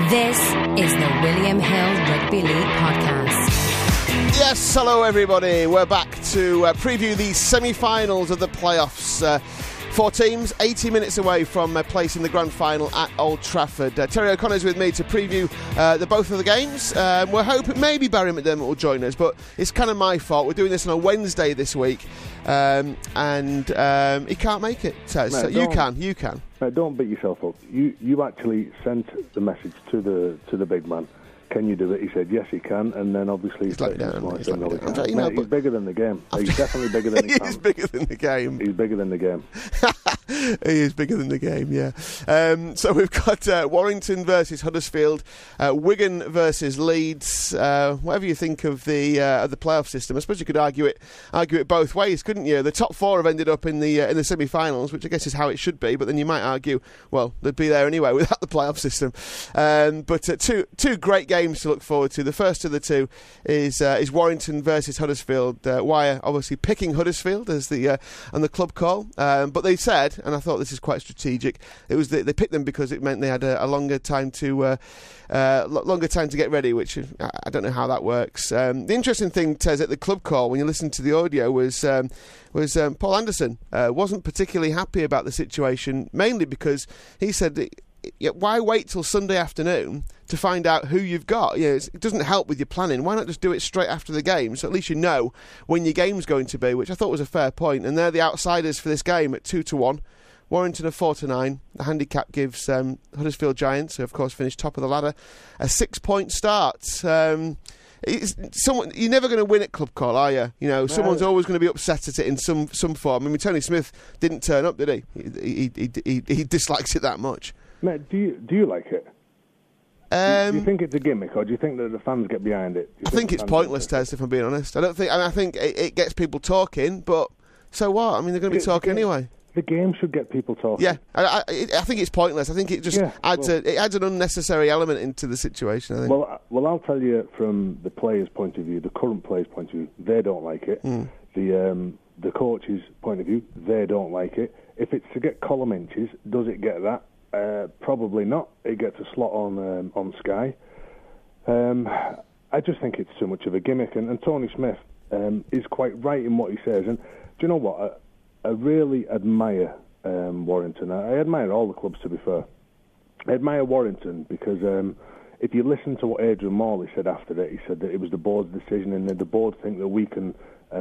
This is the William Hill Rugby League Podcast. Yes, hello everybody. We're back to preview the semi-finals of the playoffs. 4 teams, 80 minutes away from a place in the grand final at Old Trafford. Terry O'Connor's with me to preview both of the games. We're hoping maybe Barry McDermott will join us, but it's kind of my fault. We're doing this on a Wednesday this week, and he can't make it. So you can. Mate, don't beat yourself up. You actually sent the message to the big man. Can you do it? He said yes, he can, and then obviously he's let me down. He's bigger than the game. He's definitely bigger than He's bigger than the game. He's bigger than the game. He is bigger than the game, yeah. So we've got Warrington versus Huddersfield, Wigan versus Leeds. Whatever you think of the playoff system, I suppose you could argue it both ways, couldn't you? The top 4 have ended up in the semi-finals, which I guess is how it should be. But then you might argue, well, they'd be there anyway without the playoff system. But two great games to look forward to. The first of the two is Warrington versus Huddersfield. Wire obviously picking Huddersfield as on the club call, but they said, and I thought this is quite strategic, it was they picked them because it meant they had a longer time to get ready, which I don't know how that works. The interesting thing, Tez, at the club call when you listen to the audio was Paul Anderson wasn't particularly happy about the situation, mainly because he said that, why wait till Sunday afternoon to find out who you've got? It doesn't help with your planning. Why not just do it straight after the game, so at least you know when your game's going to be, which I thought was a fair point. And they're the outsiders for this game at 2-1. Warrington are 4-9. The handicap gives Huddersfield Giants, who of course finished top of the ladder, a 6-point start. You're never going to win at club call, are you? Someone's always going to be upset at it in some form. I mean, Tony Smith didn't turn up, did he? He dislikes it that much. Mate, do you like it? Do you think it's a gimmick, or do you think that the fans get behind it? I think it's pointless, Tez, if I'm being honest. I think it gets people talking, but so what? I mean, they're going to be talking anyway. The game should get people talking. Yeah, I think it's pointless. I think it just adds an unnecessary element into the situation, I think. Well, I'll tell you from the players' point of view, the current players' point of view, they don't like it. The coach's point of view, they don't like it. If it's to get column inches, does it get that? Probably not. It gets a slot on Sky. I just think it's too much of a gimmick, and Tony Smith is quite right in what he says. And do you know what? I really admire Warrington. I admire all the clubs, to be fair. I admire Warrington because if you listen to what Adrian Morley said after it, he said that it was the board's decision, and that the board think that we can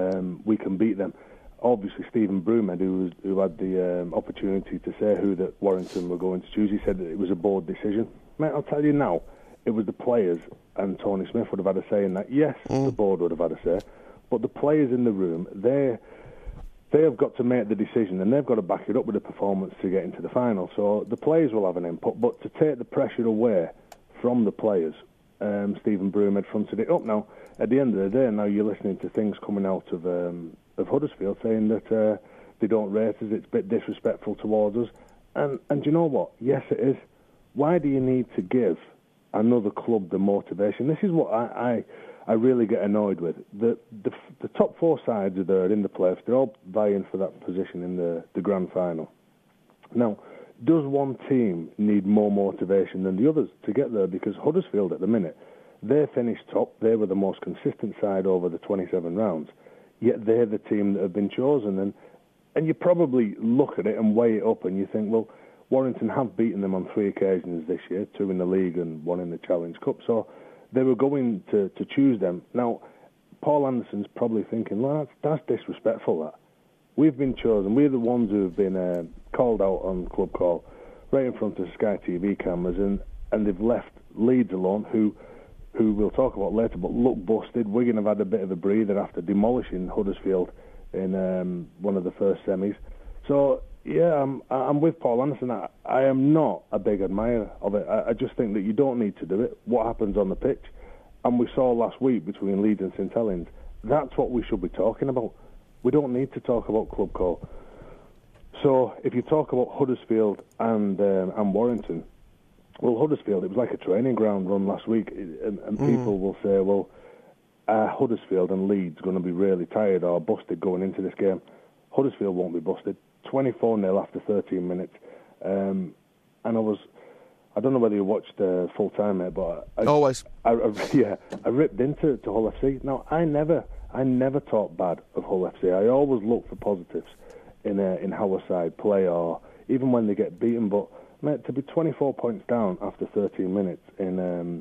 beat them. Obviously, Stephen Brewmed, who had the opportunity to say who that Warrington were going to choose, he said that it was a board decision. Mate, I'll tell you now, it was the players, and Tony Smith would have had a say in that. Yes, the board would have had a say, but the players in the room, they have got to make the decision, and they've got to back it up with a performance to get into the final. So the players will have an input, but to take the pressure away from the players, Stephen Brewmed fronted it up. Now, at the end of the day, now you're listening to things coming out of Huddersfield saying that they don't rate us, it's a bit disrespectful towards us. And you know what? Yes, it is. Why do you need to give another club the motivation? This is what I really get annoyed with. The top 4 sides are there in the playoffs. They're all vying for that position in the grand final. Now, does one team need more motivation than the others to get there? Because Huddersfield at the minute, they finished top. They were the most consistent side over the 27 rounds. Yet they're the team that have been chosen. And you probably look at it and weigh it up and you think, well, Warrington have beaten them on 3 occasions this year, 2 in the league and 1 in the Challenge Cup. So they were going to choose them. Now, Paul Anderson's probably thinking, well, that's disrespectful, that. We've been chosen. We're the ones who have been called out on club call right in front of Sky TV cameras, and they've left Leeds alone, who we'll talk about later, but look busted. Wigan have had a bit of a breather after demolishing Huddersfield in one of the first semis. So, yeah, I'm with Paul Anderson. I am not a big admirer of it. I just think that you don't need to do it. What happens on the pitch? And we saw last week between Leeds and St Helens, that's what we should be talking about. We don't need to talk about club call. So, if you talk about Huddersfield and Warrington, well, Huddersfield, it was like a training ground run last week, and people will say, well, Huddersfield and Leeds going to be really tired or busted going into this game. Huddersfield won't be busted. 24-0 after 13 minutes. And I I don't know whether you watched full time, mate, but Always. I ripped into Hull FC. Now, I never talk bad of Hull FC. I always look for positives in how a side play, or even when they get beaten. But mate, to be 24 points down after 13 minutes in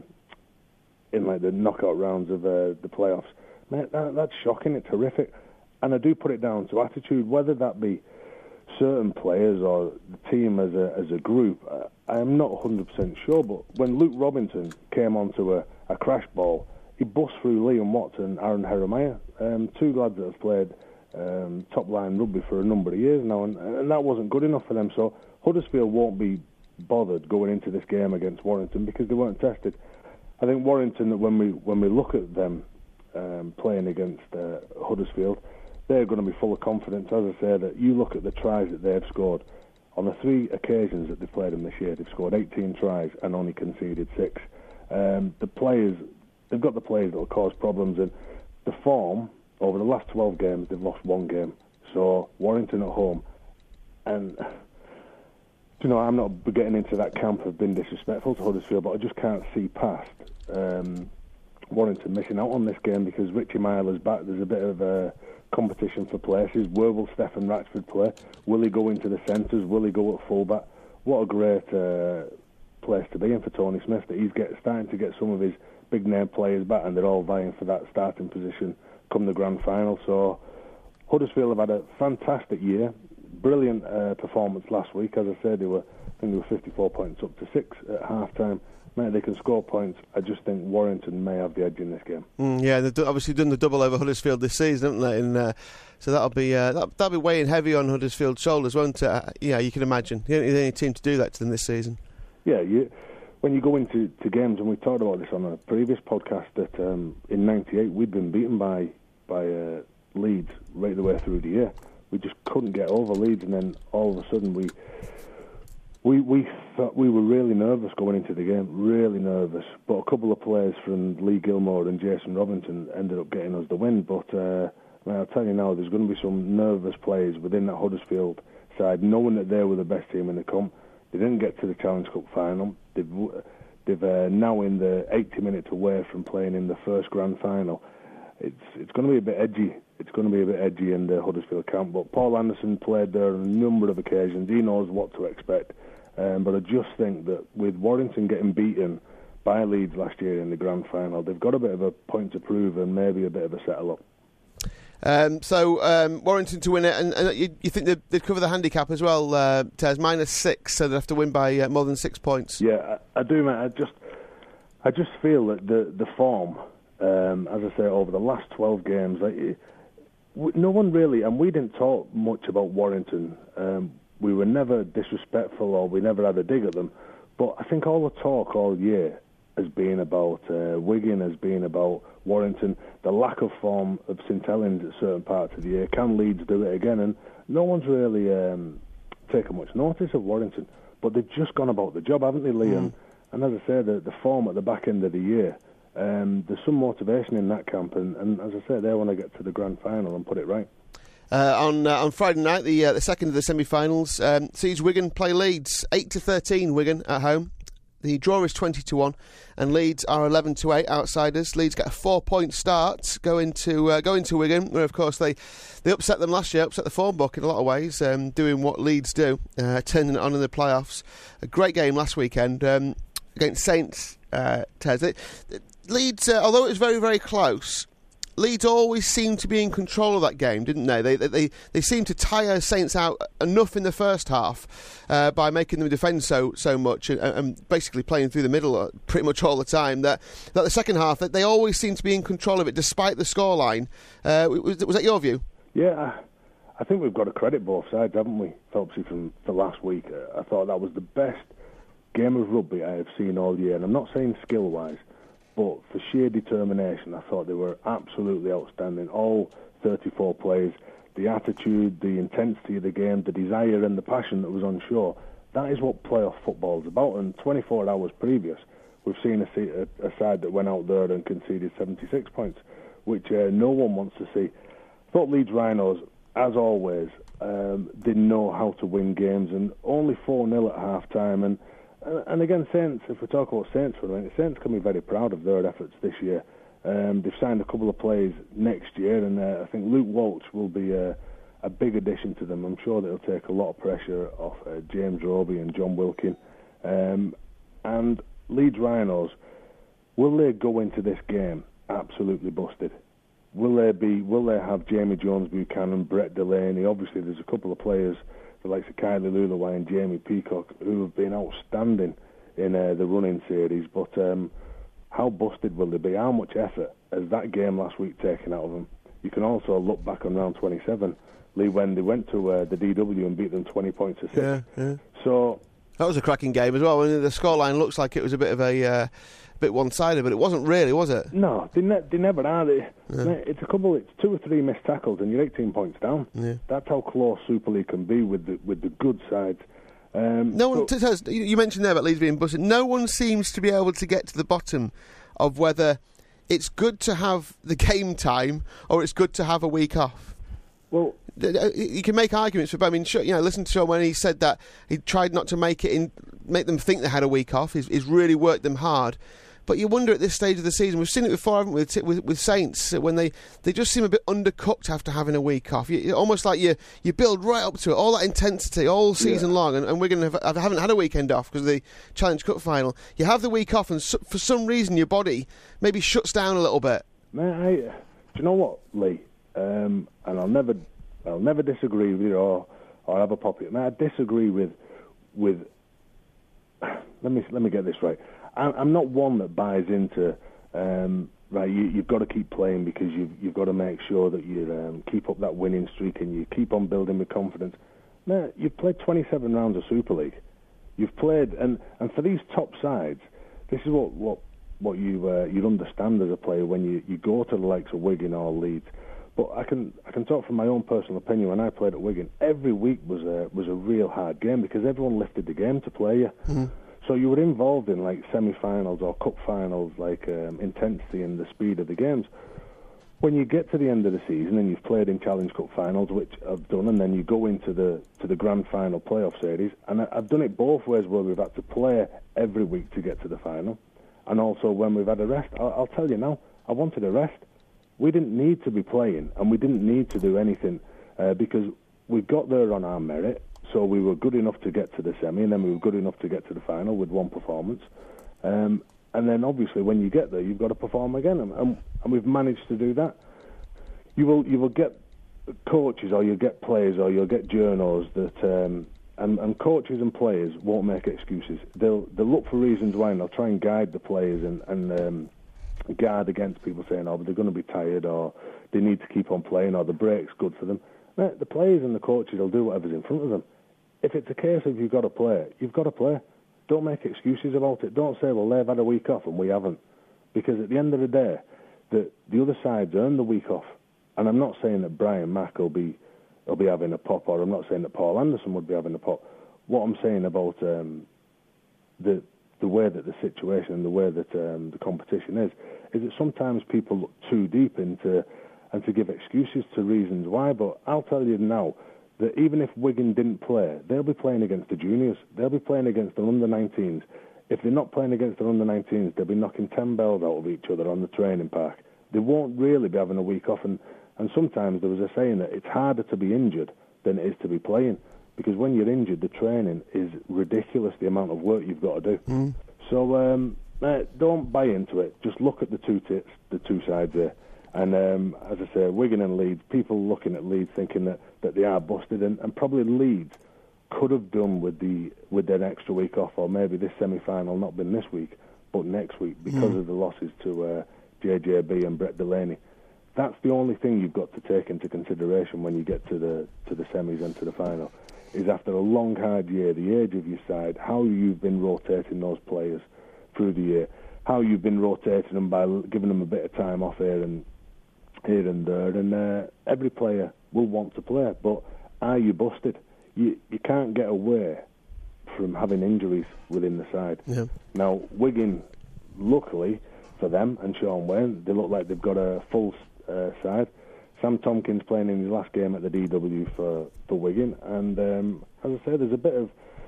like the knockout rounds of the playoffs, mate, that's shocking. It's horrific, and I do put it down to attitude, whether that be certain players or the team as a group. I am not 100% sure, but when Luke Robinson came onto a crash ball, he bust through Liam Watts and Aaron Jeremiah, two lads that have played top-line rugby for a number of years now, and that wasn't good enough for them. So Huddersfield won't be bothered going into this game against Warrington because they weren't tested. I think Warrington, when we look at them playing against Huddersfield, they're going to be full of confidence. As I say, that you look at the tries that they've scored. On the 3 occasions that they've played them this year, they've scored 18 tries and only conceded 6. The players, they've got the players that will cause problems, and the form over the last 12 games, they've lost 1 game. So Warrington at home, and you know, I'm not getting into that camp of being disrespectful to Huddersfield, but I just can't see past Warrington missing out on this game because Richie Myler's back. There's a bit of competition for places. Where will Stefan Ratchford play? Will he go into the centres? Will he go at fullback? What a great place to be in for Tony Smith, that he's starting to get some of his big name players back, and they're all vying for that starting position come the grand final. So Huddersfield have had a fantastic year. Brilliant performance last week. As I said, I think they were 54 points up to 6 at half-time. Mate, they can score points. I just think Warrington may have the edge in this game. Yeah, they've obviously done the double over Huddersfield this season, haven't they? And so that'll be weighing heavy on Huddersfield's shoulders, won't it? Yeah, you can imagine. You're the only team to do that to them this season. Yeah, when you go into games, and we talked about this on a previous podcast, that in '98 we'd been beaten by Leeds right the way through the year. We just couldn't get over Leeds, and then all of a sudden we thought we were really nervous going into the game, really nervous. But a couple of players from Lee Gilmore and Jason Robinson ended up getting us the win. But I'll tell you now, there's going to be some nervous players within that Huddersfield side, knowing that they were the best team in the comp. They didn't get to the Challenge Cup final. They've now in the 80 minutes away from playing in the first grand final. It's going to be a bit edgy. It's going to be a bit edgy in the Huddersfield camp. But Paul Anderson played there on a number of occasions. He knows what to expect. But I just think that with Warrington getting beaten by Leeds last year in the grand final, they've got a bit of a point to prove and maybe a bit of a settle-up. So Warrington to win it, and you think they'd cover the handicap as well, Tez, -6, so they'd have to win by more than 6 points. Yeah, I do, mate. I just feel that the form, as I say, over the last 12 games, no one really, and we didn't talk much about Warrington. We were never disrespectful, or we never had a dig at them. But I think all the talk all year has been about Wigan, has been about Warrington, the lack of form of St Helens at certain parts of the year. Can Leeds do it again? And no one's really taken much notice of Warrington. But they've just gone about the job, haven't they, Lee? And as I say, the form at the back end of the year, there's some motivation in that camp. And as I say, they want to get to the grand final and put it right. On Friday night, the second of the semi-finals, sees Wigan play Leeds 8-13. Wigan at home. The draw is 20-1, and Leeds are 11-8 outsiders. Leeds get a 4-point start going to Wigan, where of course they upset them last year, upset the form book in a lot of ways, doing what Leeds do, turning it on in the playoffs. A great game last weekend against Saints. Leeds, although it was very, very close, Leeds always seemed to be in control of that game, didn't they? They seemed to tire Saints out enough in the first half by making them defend so much and basically playing through the middle pretty much all the time, that the second half, that they always seemed to be in control of it despite the scoreline. Was that your view? Yeah, I think we've got to credit both sides, haven't we, Phelpsy, for last week. I thought that was the best game of rugby I have seen all year, and I'm not saying skill-wise, but for sheer determination, I thought they were absolutely outstanding. All 34 players, the attitude, the intensity of the game, the desire and the passion that was on show, that is what playoff football is about. And 24 hours previous, we've seen a side that went out there and conceded 76 points, which no one wants to see. I thought Leeds Rhinos, as always, didn't know how to win games, and only 4-0 at half-time. And And again, Saints, if we talk about Saints for a minute, Saints can be very proud of their efforts this year. They've signed a couple of players next year, and I think Luke Walsh will be a big addition to them. I'm sure that he'll take a lot of pressure off James Roby and John Wilkin. And Leeds Rhinos, will they go into this game absolutely busted? Will they have Jamie Jones-Buchanan, Brett Delaney? Obviously, there's a couple of players, the likes of Kylie Lulaway and Jamie Peacock, who have been outstanding in the running series. But how busted will they be? How much effort has that game last week taken out of them? You can also look back on round 27, Lee, when they went to the DW and beat them 20 points to 6. Yeah. So that was a cracking game as well. I mean, the scoreline looks like it was a bit of a bit one-sided, but it wasn't really, was it? No, they never are. It's 2 or 3 missed tackles, and you're 18 points down. Yeah. That's how close Super League can be with the good sides. No one. You mentioned there about Leeds being busted. No one seems to be able to get to the bottom of whether it's good to have the game time or it's good to have a week off. Well, you can make arguments for. But I mean, listen to Sean when he said that he tried not to make them think they had a week off. He's really worked them hard. But you wonder at this stage of the season, we've seen it before, haven't we, with Saints, when they just seem a bit undercooked after having a week off. Almost like you build right up to it, all that intensity all season long, and we're going to haven't had a weekend off because of the Challenge Cup final. You have the week off, and for some reason your body maybe shuts down a little bit. Do you know what, Lee? And I'll never disagree with you or have a pop it. I disagree with. Let me get this right. I'm not one that buys into right. You've got to keep playing because you've got to make sure that you keep up that winning streak and you keep on building with confidence. No, you've played 27 rounds of Super League. You've played, and for these top sides, this is what you'd understand as a player when you go to the likes of Wigan or Leeds. But I can talk from my own personal opinion. When I played at Wigan, every week was a real hard game because everyone lifted the game to play you. Mm-hmm. So you were involved in like semi-finals or cup finals, like intensity and the speed of the games. When you get to the end of the season and you've played in Challenge Cup finals, which I've done, and then you go into the grand final playoff series, and I've done it both ways where we've had to play every week to get to the final, and also when we've had a rest. I'll tell you now, I wanted a rest. We didn't need to be playing, and we didn't need to do anything because we got there on our merit. So we were good enough to get to the semi, and then we were good enough to get to the final with one performance. And then obviously when you get there, you've got to perform again, and we've managed to do that. You will get coaches, or you'll get players, or you'll get journos that, and coaches and players won't make excuses. They'll look for reasons why, and they'll try and guide the players and guard against people saying, but they're going to be tired, or they need to keep on playing, or the break's good for them. No, the players and the coaches will do whatever's in front of them. If it's a case of you've got to play, you've got to play. Don't make excuses about it. Don't say, well, they've had a week off and we haven't. Because at the end of the day, the other side's earned the week off. And I'm not saying that Brian Mack will be having a pop, or I'm not saying that Paul Anderson would be having a pop. What I'm saying about the way that the situation and the way that the competition is that sometimes people look too deep into and to give excuses to reasons why. But I'll tell you now that even if Wigan didn't play, they'll be playing against the juniors. They'll be playing against the under-19s. If they're not playing against the under-19s, they'll be knocking 10 bells out of each other on the training park. They won't really be having a week off. And sometimes there was a saying that it's harder to be injured than it is to be playing. Because when you're injured, the training is ridiculous, the amount of work you've got to do. Mm. So don't buy into it. Just look at the two sides there. And as I say, Wigan and Leeds, people looking at Leeds thinking that they are busted, and probably Leeds could have done with their extra week off, or maybe this semi-final not been this week, but next week because of the losses to JJB and Brett Delaney. That's the only thing you've got to take into consideration when you get to the semis and to the final, is after a long, hard year, the age of your side, how you've been rotating those players through the year, how you've been rotating them by giving them a bit of time off here and there, and every player will want to play, but are you busted? You can't get away from having injuries within the side. Yeah. Now, Wigan, luckily for them and Sean Wayne, they look like they've got a full side. Sam Tompkins playing in his last game at the DW for Wigan, and as I say, there's a bit of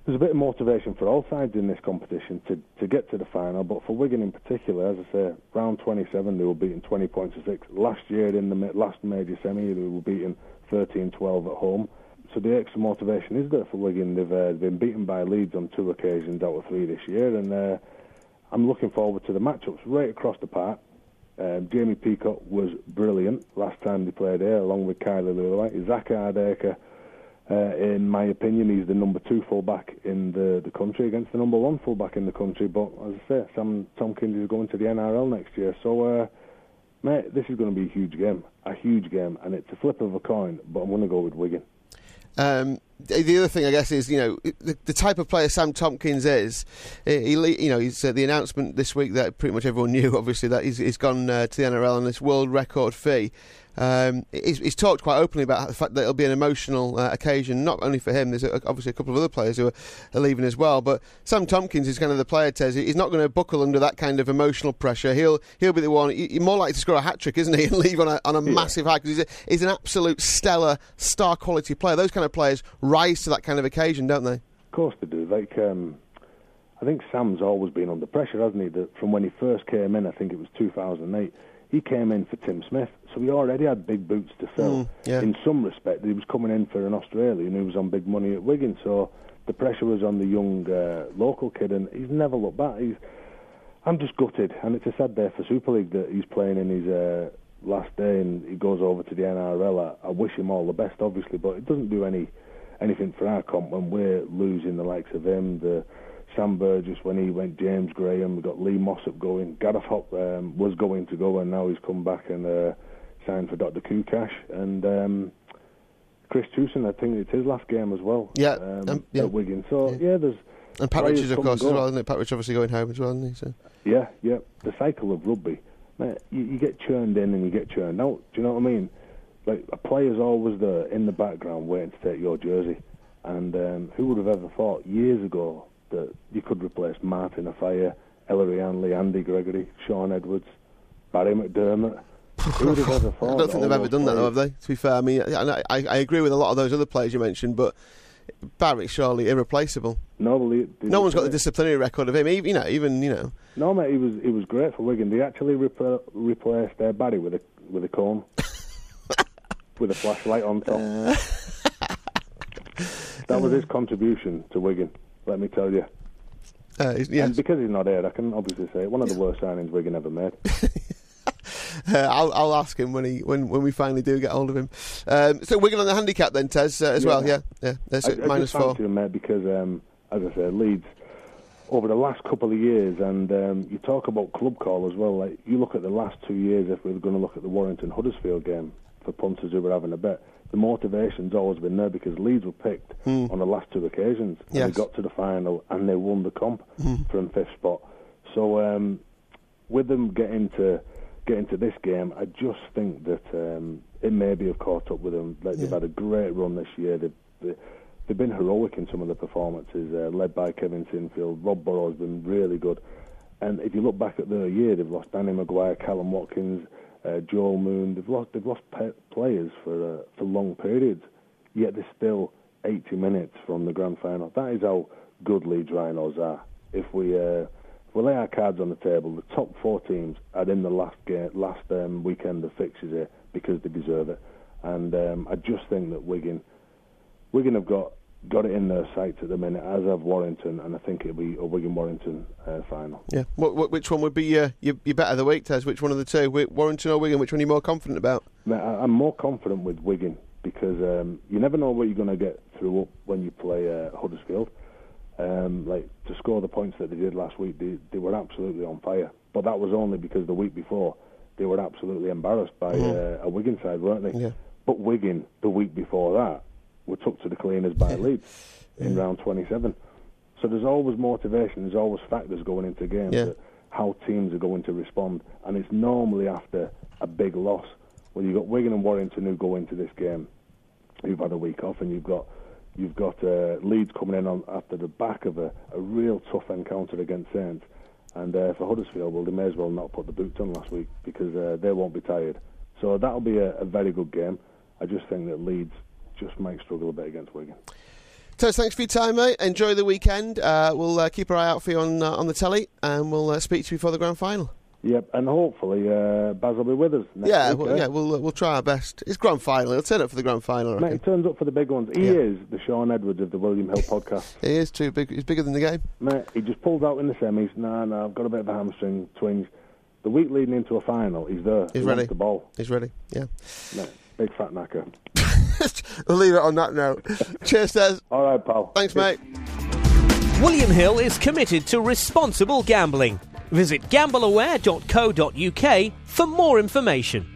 there's a bit of motivation for all sides in this competition to get to the final, but for Wigan in particular, as I say, round 27 they were beaten 20 points to 6. Last year in the last major semi they were beaten 13-12 at home. So the extra motivation is there for Wigan. They've been beaten by Leeds on 2 occasions out of 3 this year, and I'm looking forward to the matchups right across the park. Jamie Peacock was brilliant last time they played here, along with Kylie Lewis. Zach Ardacre, in my opinion, he's the number 2 fullback in the country against the number 1 fullback in the country. But as I say, Sam Tomkins is going to the NRL next year, so mate, this is going to be a huge game, and it's a flip of a coin. But I'm going to go with Wigan. The other thing, I guess, is the type of player Sam Tomkins is. He's the announcement this week that pretty much everyone knew, obviously, that he's gone to the NRL on this world record fee. He's talked quite openly about the fact that it'll be an emotional occasion, not only for him. There's obviously a couple of other players who are leaving as well. But Sam Tomkins is kind of the player, Tez. He's not going to buckle under that kind of emotional pressure. He'll be the one. He's more likely to score a hat trick, isn't he, and leave on a massive high, because he's an absolute stellar star quality player. Those kind of players rise to that kind of occasion, don't they? Of course they do. I think Sam's always been under pressure, hasn't he? From when he first came in, I think it was 2008. He came in for Tim Smith, so he already had big boots to fill. In some respect, he was coming in for an Australian who was on big money at Wigan, so the pressure was on the young local kid, and he's never looked back. I'm just gutted, and it's a sad day for Super League that he's playing in his last day and he goes over to the NRL. I wish him all the best, obviously, but it doesn't do anything for our comp when we're losing the likes of him, the Sam Burgess when he went, James Graham, we've got Lee Mossop going, Gareth Hopp was going to go and now he's come back and signed for Dr. Kukash, and Chris Tucson, I think it's his last game as well at Wigan. So there's... And Pat Richards, of course, as well, isn't it? Pat Richards obviously going home as well, isn't he? So. Yeah. The cycle of rugby, mate, you get churned in and you get churned out. Do you know what I mean? Like, a player's always there in the background waiting to take your jersey. And who would have ever thought years ago that you could replace Martin Afaya, Ellery Hanley, Andy Gregory, Sean Edwards, Barry McDermott? Who would have ever thought? I don't think they've ever done that, though, have they? To be fair, I mean, I agree with a lot of those other players you mentioned, but Barry's surely irreplaceable. No one's got the disciplinary record of him, even. No, mate, he was great for Wigan. They actually replaced Barry with a cone, with a flashlight on top. That was his contribution to Wigan, let me tell you. Yes. And because he's not here, I can obviously say one of the worst signings Wigan ever made. I'll ask him when we finally do get hold of him. So Wigan on the handicap then, Tez, as well. Yeah. That's it, -4. I just fancy him, mate, because as I said, Leeds over the last couple of years, and you talk about club call as well. Like, you look at the last 2 years, if we were going to look at the Warrington Huddersfield game for punters who were having a bet, the motivation's always been there because Leeds were picked on the last 2 occasions, and they got to the final and they won the comp from 5th spot. So with them getting to this game, I just think that it maybe have caught up with them. Like, they've had a great run this year. They've been heroic in some of the performances, led by Kevin Sinfield. Rob Burrow's been really good. And if you look back at their year, they've lost Danny Maguire, Callum Watkins, Joel Moon. They've lost players for long periods, yet they're still 80 minutes from the grand final. That is how good Leeds Rhinos are. If we lay our cards on the table, the top 4 teams are in the last weekend of fixtures here because they deserve it. And I just think that Wigan have got it in their sights at the minute, as have Warrington, and I think it'll be a Wigan-Warrington final. Yeah. Which one would be your bet of the week, Tez? Which one of the two? Warrington or Wigan? Which one are you more confident about? I'm more confident with Wigan because you never know what you're going to get through when you play Huddersfield. Like, to score the points that they did last week, they were absolutely on fire. But that was only because the week before they were absolutely embarrassed by a Wigan side, weren't they? Yeah. But Wigan, the week before that, were took to the cleaners by Leeds in round 27. So there's always motivation, there's always factors going into games, that how teams are going to respond. And it's normally after a big loss. When you've got Wigan and Warrington who go into this game, who've had a week off, and you've got Leeds coming in after the back of a real tough encounter against Saints. And for Huddersfield, well, they may as well not put the boots on last week because they won't be tired. So that'll be a very good game. I just think that Leeds just might struggle a bit against Wigan. Tez, thanks for your time, mate. Enjoy the weekend. We'll keep our eye out for you on the telly, and we'll speak to you before the grand final. Yep, and hopefully Baz will be with us next week. We'll try our best. It's grand final. He'll turn up for the grand final. Mate, he turns up for the big ones. He is the Sean Edwards of the William Hill podcast. He is too big. He's bigger than the game. Mate, he just pulls out in the semis. No, I've got a bit of a hamstring twinge. The week leading into a final, he's there. He's he ready. Wants the ball. He's ready. Yeah. Mate, big fat knacker. We'll leave it on that note. Cheers, Des. All right, pal. Thanks, mate. William Hill is committed to responsible gambling. Visit gambleaware.co.uk for more information.